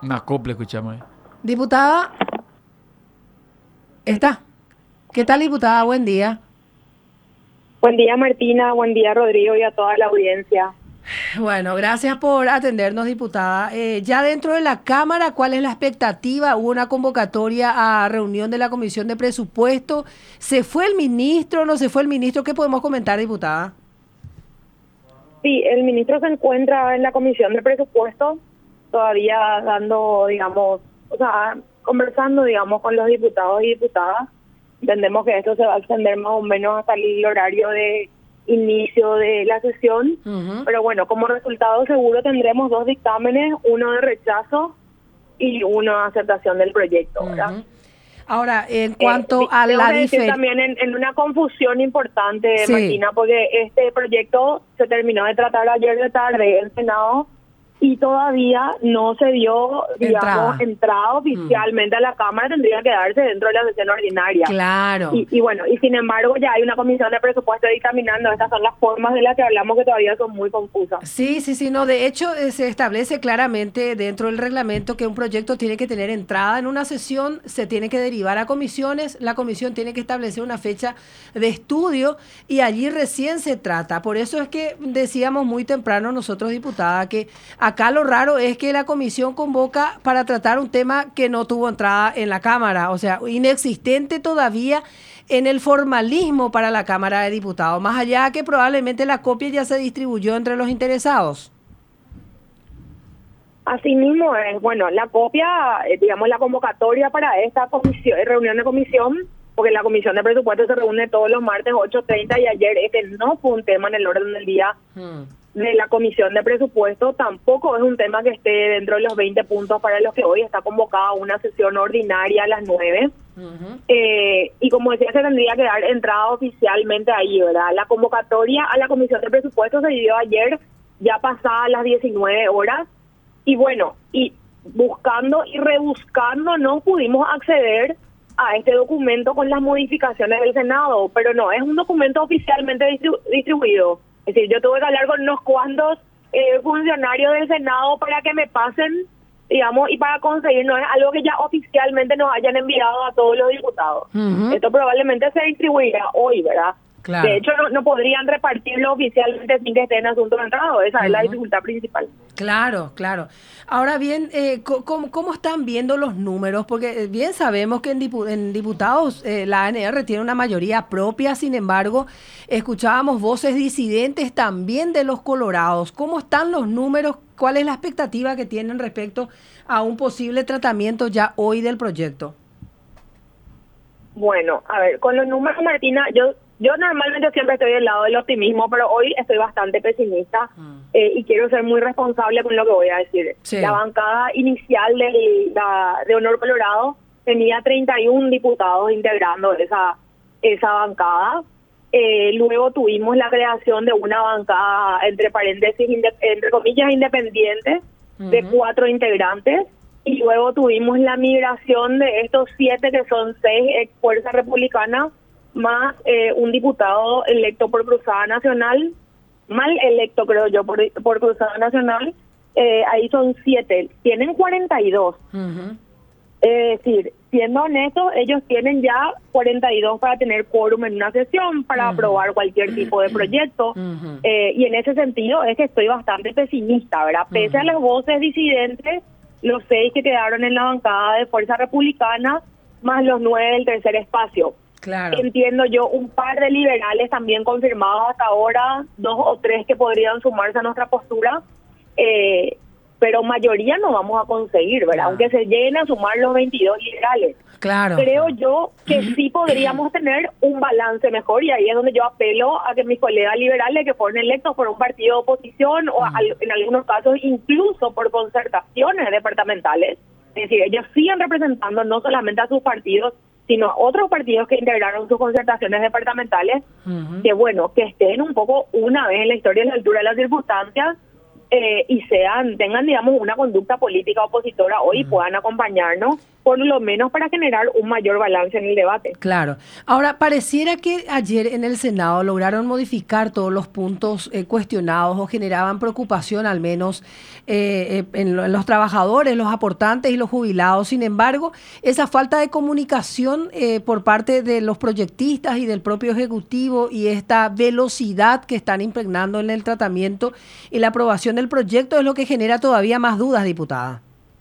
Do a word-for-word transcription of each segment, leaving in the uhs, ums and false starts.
Una copla escuchamos ahí. Diputada, ¿está? ¿Qué tal, diputada? Buen día. Buen día, Martina. Buen día, Rodrigo, y a toda la audiencia. Bueno, gracias por atendernos, diputada. Eh, ya dentro de la Cámara, ¿cuál es la expectativa? Hubo una convocatoria a reunión de la Comisión de Presupuesto. ¿Se fue el ministro? ¿No se fue el ministro? ¿Qué podemos comentar, diputada? Sí, el ministro se encuentra en la Comisión de Presupuesto, todavía dando, digamos, o sea, conversando, digamos, con los diputados y diputadas. Entendemos que esto se va a extender más o menos hasta el horario de inicio de la sesión, uh-huh. Pero bueno, como resultado seguro tendremos dos dictámenes, uno de rechazo y uno de aceptación del proyecto, ¿verdad? Uh-huh. Ahora, en cuanto eh, a la diferencia... También en, en una confusión importante, sí. Martina, porque este proyecto se terminó de tratar ayer de tarde en el Senado y todavía no se dio, digamos, entrada, entrada oficialmente mm. a la Cámara, tendría que darse dentro de la sesión ordinaria. Claro. Y, y bueno, y sin embargo ya hay una comisión de presupuesto dictaminando, estas son las formas de las que hablamos que todavía son muy confusas. Sí, sí, sí, no, de hecho eh, se establece claramente dentro del reglamento que un proyecto tiene que tener entrada en una sesión, se tiene que derivar a comisiones, la comisión tiene que establecer una fecha de estudio y allí recién se trata. Por eso es que decíamos muy temprano nosotros, diputada, que acá lo raro es que la comisión convoca para tratar un tema que no tuvo entrada en la Cámara, o sea, inexistente todavía en el formalismo para la Cámara de Diputados, más allá que probablemente la copia ya se distribuyó entre los interesados. Así mismo es, bueno, la copia, digamos, la convocatoria para esta comisión, reunión de comisión, porque la Comisión de Presupuestos se reúne todos los martes ocho treinta y ayer este no fue un tema en el orden del día hmm. de la Comisión de Presupuesto, tampoco es un tema que esté dentro de los veinte puntos para los que hoy está convocada una sesión ordinaria a las nueve. Uh-huh. Eh, y como decía, se tendría que dar entrada oficialmente ahí, ¿verdad? La convocatoria a la Comisión de Presupuestos se dio ayer, ya pasadas las diecinueve horas, y bueno, y buscando y rebuscando no pudimos acceder a este documento con las modificaciones del Senado, pero no, es un documento oficialmente distribu- distribuido. Es decir, yo tuve que hablar con unos cuantos eh, funcionarios del Senado para que me pasen, digamos, y para conseguir, no es algo que ya oficialmente nos hayan enviado a todos los diputados. Uh-huh. Esto probablemente se distribuirá hoy, ¿verdad? Claro. De hecho, no, no podrían repartirlo oficialmente sin que esté en asunto de entrado. Esa uh-huh. es la dificultad principal. Claro, claro. Ahora bien, eh, ¿cómo, ¿cómo están viendo los números? Porque bien sabemos que en, dipu- en diputados eh, la A N R tiene una mayoría propia, sin embargo, escuchábamos voces disidentes también de los colorados. ¿Cómo están los números? ¿Cuál es la expectativa que tienen respecto a un posible tratamiento ya hoy del proyecto? Bueno, a ver, con los números, Martina, yo... Yo normalmente siempre estoy del lado del optimismo, pero hoy estoy bastante pesimista mm. eh, y quiero ser muy responsable con lo que voy a decir. Sí. La bancada inicial de, la, de Honor Colorado tenía treinta y uno diputados integrando esa, esa bancada. Eh, luego tuvimos la creación de una bancada, entre paréntesis, inde, entre comillas, independiente, uh-huh. de cuatro integrantes. Y luego tuvimos la migración de estos siete, que son seis ex Fuerza Republicana, más eh, un diputado electo por Cruzada Nacional, mal electo creo yo por, por Cruzada Nacional, eh, ahí son siete, tienen cuarenta y dos. Uh-huh. Es decir, siendo honestos, ellos tienen ya cuarenta y dos para tener quórum en una sesión, para uh-huh. aprobar cualquier tipo de proyecto, uh-huh. eh, y en ese sentido es que estoy bastante pesimista, ¿verdad? Pese uh-huh. a las voces disidentes, los seis que quedaron en la bancada de Fuerza Republicana, más los nueve del tercer espacio. Claro. Entiendo yo un par de liberales también confirmados hasta ahora, dos o tres que podrían sumarse a nuestra postura, eh, pero mayoría no vamos a conseguir, ¿verdad? Claro. Aunque se lleguen a sumar los veintidós liberales. Claro. Creo yo que sí podríamos tener un balance mejor, y ahí es donde yo apelo a que mis colegas liberales que fueron electos por un partido de oposición o al, en algunos casos incluso por concertaciones departamentales, es decir, ellos siguen representando no solamente a sus partidos, sino a otros partidos que integraron sus concertaciones departamentales, uh-huh. que bueno, que estén un poco una vez en la historia, en la altura de las circunstancias, eh, y sean, tengan, digamos, una conducta política opositora hoy uh-huh. y puedan acompañarnos por lo menos para generar un mayor balance en el debate. Claro. Ahora, pareciera que ayer en el Senado lograron modificar todos los puntos eh, cuestionados o generaban preocupación al menos eh, eh, en, lo, en los trabajadores, los aportantes y los jubilados. Sin embargo, esa falta de comunicación eh, por parte de los proyectistas y del propio Ejecutivo y esta velocidad que están impregnando en el tratamiento y la aprobación del proyecto es lo que genera todavía más dudas, diputada.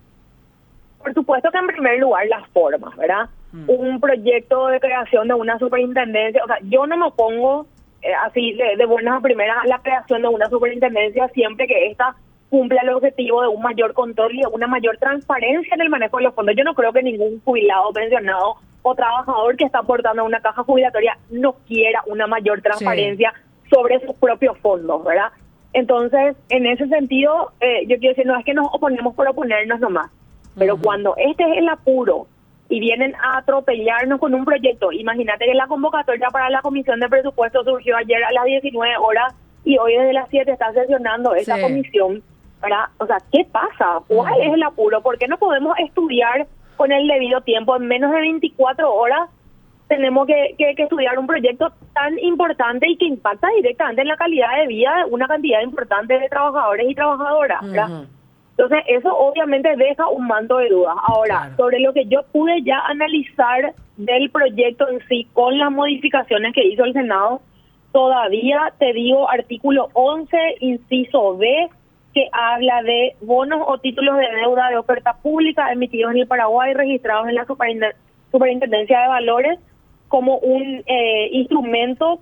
Por supuesto que en primer lugar las formas, ¿verdad? Mm. Un proyecto de creación de una superintendencia, o sea, yo no me opongo eh, así de, de buenas a primeras a la creación de una superintendencia siempre que ésta cumpla el objetivo de un mayor control y una mayor transparencia en el manejo de los fondos. Yo no creo que ningún jubilado, pensionado o trabajador que está aportando a una caja jubilatoria no quiera una mayor transparencia sí. sobre sus propios fondos, ¿verdad? Entonces, en ese sentido, eh, yo quiero decir, no es que nos oponemos por oponernos nomás. Pero uh-huh. cuando este es el apuro y vienen a atropellarnos con un proyecto, imagínate que la convocatoria para la Comisión de Presupuestos surgió ayer a las diecinueve horas y hoy desde las siete está sesionando esa sí. comisión. Para, o sea, ¿qué pasa? ¿Cuál uh-huh. es el apuro? ¿Por qué no podemos estudiar con el debido tiempo? En menos de veinticuatro horas tenemos que, que, que estudiar un proyecto tan importante y que impacta directamente en la calidad de vida de una cantidad importante de trabajadores y trabajadoras, ¿verdad? Uh-huh. Entonces, eso obviamente deja un manto de dudas. Ahora, claro. sobre lo que yo pude ya analizar del proyecto en sí, con las modificaciones que hizo el Senado, todavía te digo artículo once, inciso B, que habla de bonos o títulos de deuda de oferta pública emitidos en el Paraguay, registrados en la Superintendencia de Valores, como un eh, instrumento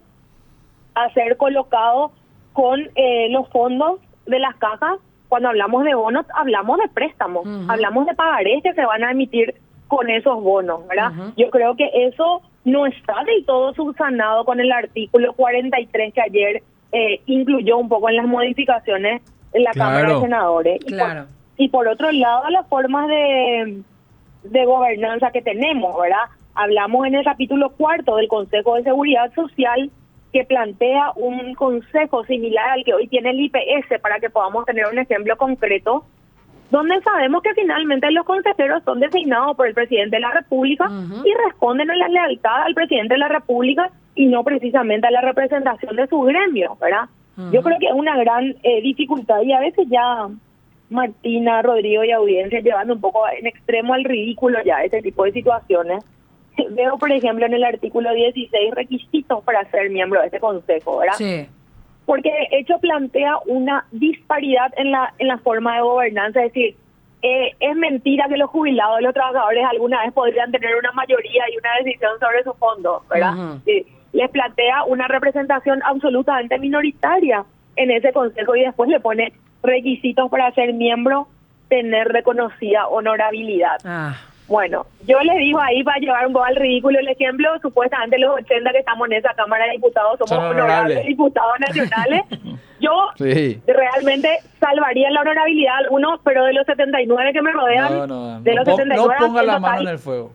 a ser colocado con eh, los fondos de las cajas. Cuando hablamos de bonos, hablamos de préstamos, uh-huh. hablamos de pagarés que se van a emitir con esos bonos, ¿verdad? Uh-huh. Yo creo que eso no está del todo subsanado con el artículo cuarenta y tres que ayer eh, incluyó un poco en las modificaciones en la claro. Cámara de Senadores. Y, claro. por, y por otro lado, las formas de, de gobernanza que tenemos, ¿verdad? Hablamos en el capítulo cuarto del Consejo de Seguridad Social, que plantea un consejo similar al que hoy tiene el I P S, para que podamos tener un ejemplo concreto, donde sabemos que finalmente los consejeros son designados por el presidente de la República uh-huh. y responden a la lealtad al presidente de la República y no precisamente a la representación de su gremio, ¿verdad? Uh-huh. Yo creo que es una gran eh, dificultad y a veces ya Martina, Rodrigo y audiencia llevando un poco en extremo al ridículo ya ese tipo de situaciones. Veo, por ejemplo, en el artículo dieciséis requisitos para ser miembro de este consejo, ¿verdad? Sí. Porque de hecho plantea una disparidad en la en la forma de gobernanza, es decir, eh, es mentira que los jubilados y los trabajadores alguna vez podrían tener una mayoría y una decisión sobre sus fondos, ¿verdad? Uh-huh. Sí. Les plantea una representación absolutamente minoritaria en ese consejo y después le pone requisitos para ser miembro, tener reconocida honorabilidad. Ah. Bueno, yo les digo ahí para llevar un poco al ridículo el ejemplo, supuestamente los ochenta que estamos en esa Cámara de Diputados somos Son honorables diputados nacionales. Yo sí. realmente salvaría la honorabilidad de algunos, pero de los setenta y nueve que me rodean, no, no, de los no, setenta y nueve... No ponga la mano en el fuego.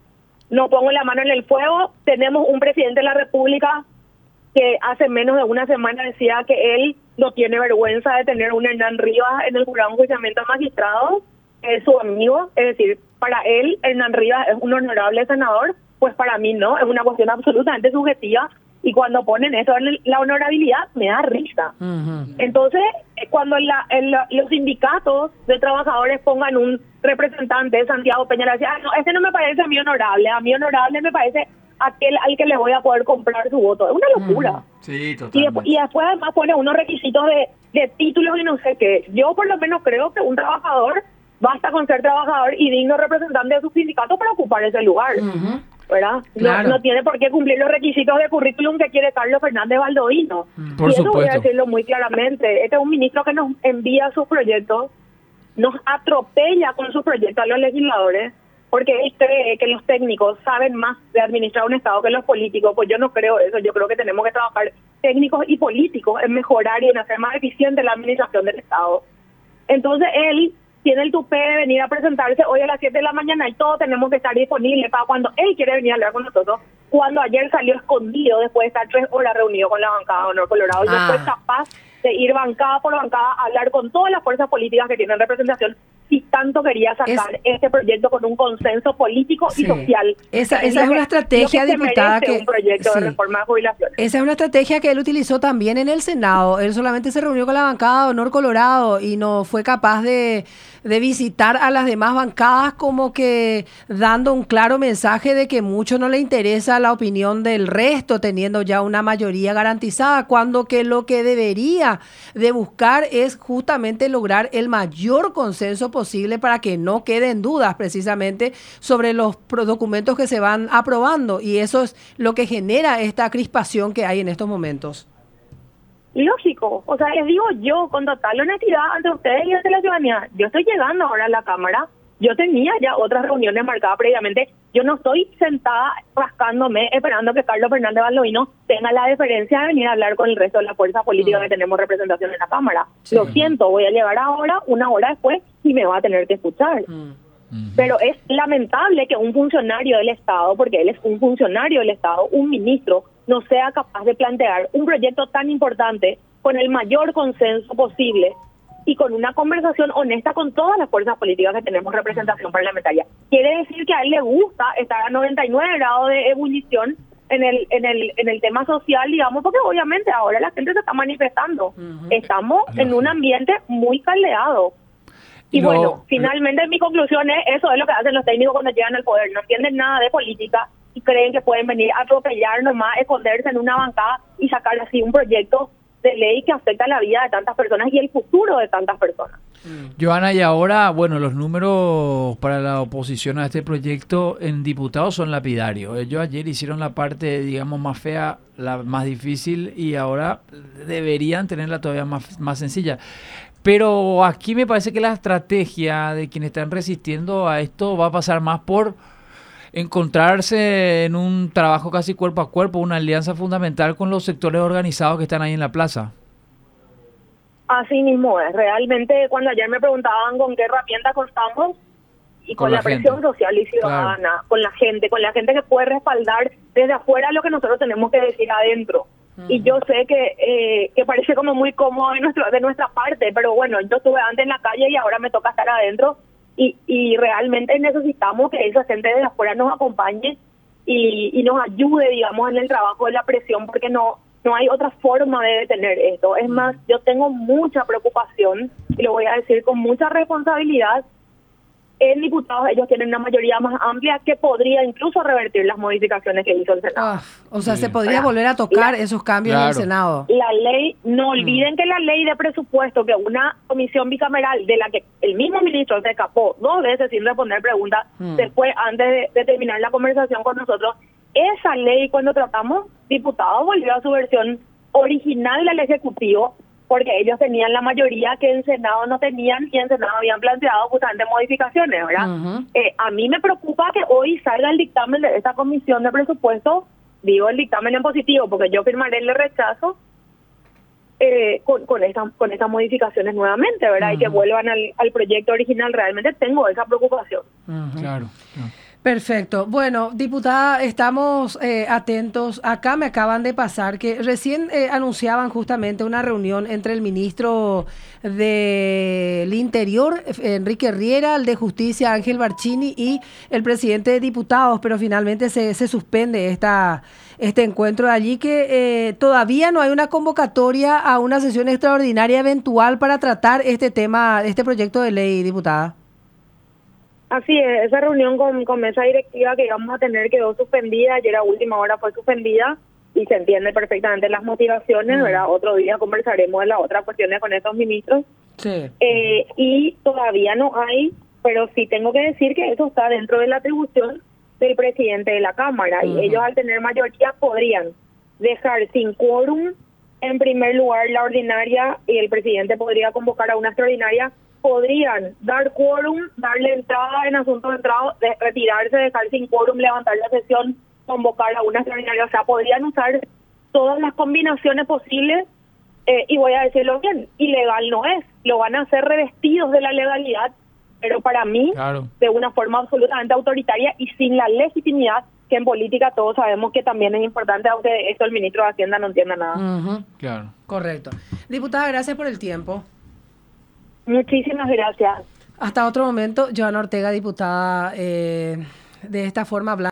No pongo la mano en el fuego. Tenemos un presidente de la República que hace menos de una semana decía que él no tiene vergüenza de tener un Hernán Rivas en el jurado de enjuiciamiento de magistrados, es su amigo, es decir, para él Hernán Rivas es un honorable senador, pues para mí no, es una cuestión absolutamente subjetiva y cuando ponen eso en la honorabilidad me da risa. Uh-huh. Entonces, cuando la, en la, los sindicatos de trabajadores pongan un representante de Santiago Peña, decía, ah, no, ese no me parece a mí honorable, a mí honorable me parece aquel al que le voy a poder comprar su voto. Es una locura. Uh-huh. Sí, totalmente. Y, después, y después además pone unos requisitos de, de títulos y no sé qué. Yo por lo menos creo que un trabajador basta con ser trabajador y digno representante de su sindicato para ocupar ese lugar, uh-huh. ¿verdad? Claro. No, no tiene por qué cumplir los requisitos de currículum que quiere Carlos Fernández Baldovino. Por y eso supuesto. Voy a decirlo muy claramente. Este es un ministro que nos envía sus proyectos, nos atropella con sus proyectos a los legisladores, porque él cree que los técnicos saben más de administrar un Estado que los políticos. Pues yo no creo eso. Yo creo que tenemos que trabajar técnicos y políticos en mejorar y en hacer más eficiente la administración del Estado. Entonces él tiene el tupé de venir a presentarse hoy a las siete de la mañana y todos tenemos que estar disponibles para cuando él quiere venir a hablar con nosotros, cuando ayer salió escondido después de estar tres horas reunido con la bancada de Honor Colorado y ah. no fue capaz de ir bancada por bancada a hablar con todas las fuerzas políticas que tienen representación si tanto quería sacar es, este proyecto con un consenso político sí. y social. Esa, esa es una estrategia, que diputada, que un proyecto sí. de reforma de jubilaciones. Esa es una estrategia que él utilizó también en el Senado. Él solamente se reunió con la bancada de Honor Colorado y no fue capaz de, de visitar a las demás bancadas, como que dando un claro mensaje de que mucho no le interesa la opinión del resto, teniendo ya una mayoría garantizada, cuando que lo que debería de buscar es justamente lograr el mayor consenso posible para que no queden dudas precisamente sobre los documentos que se van aprobando, y eso es lo que genera esta crispación que hay en estos momentos. Lógico, o sea, les digo yo con total honestidad ante ustedes y ante la ciudadanía, yo estoy llegando ahora a la Cámara, yo tenía ya otras reuniones marcadas previamente, yo no estoy sentada rascándome esperando que Carlos Fernández Valdovíno tenga la deferencia de venir a hablar con el resto de la fuerza política mm. que tenemos representación en la Cámara. Sí. Lo siento, voy a llegar ahora, una hora después, y me va a tener que escuchar. Mm. Mm-hmm. Pero es lamentable que un funcionario del Estado, porque él es un funcionario del Estado, un ministro, no sea capaz de plantear un proyecto tan importante con el mayor consenso posible y con una conversación honesta con todas las fuerzas políticas que tenemos representación parlamentaria. Quiere decir que a él le gusta estar a noventa y nueve grados de ebullición en el en el en el tema social, digamos, porque obviamente ahora la gente se está manifestando. Uh-huh. Estamos en un ambiente muy caldeado. Y no, bueno, finalmente mi conclusión es, eso es lo que hacen los técnicos cuando llegan al poder. No entienden nada de política y creen que pueden venir a atropellar nomás, esconderse en una bancada y sacar así un proyecto de ley que afecta la vida de tantas personas y el futuro de tantas personas. Johanna, y ahora, bueno, los números para la oposición a este proyecto en diputados son lapidarios. Ellos ayer hicieron la parte, digamos, más fea, la más difícil, y ahora deberían tenerla todavía más, más sencilla. Pero aquí me parece que la estrategia de quienes están resistiendo a esto va a pasar más por encontrarse en un trabajo casi cuerpo a cuerpo, una alianza fundamental con los sectores organizados que están ahí en la plaza. Así mismo es. Realmente, cuando ayer me preguntaban con qué herramientas contamos, y con, con la, la presión social y ciudadana, claro. con la gente, con la gente que puede respaldar desde afuera lo que nosotros tenemos que decir adentro. Uh-huh. Y yo sé que eh, que parece como muy cómodo de, nuestro, de nuestra parte, pero bueno, yo estuve antes en la calle y ahora me toca estar adentro. Y, y realmente necesitamos que esa gente de afuera nos acompañe y, y nos ayude, digamos, en el trabajo de la presión, porque no no hay otra forma de detener esto. Es más, yo tengo mucha preocupación, y lo voy a decir con mucha responsabilidad. En diputados ellos tienen una mayoría más amplia que podría incluso revertir las modificaciones que hizo el Senado. Ah, o sea, sí. se podría volver a tocar la, esos cambios claro. en el Senado. La ley, no olviden mm. que la ley de presupuesto, que una comisión bicameral de la que el mismo ministro se escapó dos veces sin responder preguntas, mm. después, antes de, de terminar la conversación con nosotros, esa ley, cuando tratamos, diputados volvió a su versión original del Ejecutivo, porque ellos tenían la mayoría que en Senado no tenían, y en Senado habían planteado justamente modificaciones, ¿verdad? Uh-huh. Eh, a mí me preocupa que hoy salga el dictamen de esta comisión de presupuesto, digo el dictamen en positivo, porque yo firmaré el rechazo eh, con, con, esta, con estas modificaciones nuevamente, ¿verdad? Uh-huh. Y que vuelvan al, al proyecto original. Realmente tengo esa preocupación. Uh-huh. Claro, claro. Perfecto. Bueno, diputada, estamos eh, atentos. Acá me acaban de pasar que recién eh, anunciaban justamente una reunión entre el ministro del Interior, Enrique Riera, el de Justicia, Ángel Barcini, y el presidente de diputados, pero finalmente se, se suspende esta, este encuentro de allí, que eh, todavía no hay una convocatoria a una sesión extraordinaria eventual para tratar este tema, este proyecto de ley, diputada. Así es, esa reunión con, con mesa directiva que íbamos a tener quedó suspendida, ayer a última hora fue suspendida y se entiende perfectamente las motivaciones, mm. ¿verdad? Otro día conversaremos de las otras cuestiones con estos ministros. Sí. Eh, y todavía no hay, pero sí tengo que decir que eso está dentro de la atribución del presidente de la Cámara, uh-huh. y ellos al tener mayoría podrían dejar sin quórum en primer lugar la ordinaria, y el presidente podría convocar a una extraordinaria. Podrían dar quórum, darle entrada en asuntos de entrada, de retirarse, dejar sin quórum, levantar la sesión, convocar a una extraordinaria. O sea, podrían usar todas las combinaciones posibles, eh, y voy a decirlo bien, ilegal no es. Lo van a hacer revestidos de la legalidad, pero para mí, claro. de una forma absolutamente autoritaria y sin la legitimidad, que en política todos sabemos que también es importante, aunque esto el ministro de Hacienda no entienda nada. Uh-huh. Claro. Correcto. Diputada, gracias por el tiempo. Muchísimas gracias. Hasta otro momento, Joana Ortega, diputada, eh, de esta forma hablando.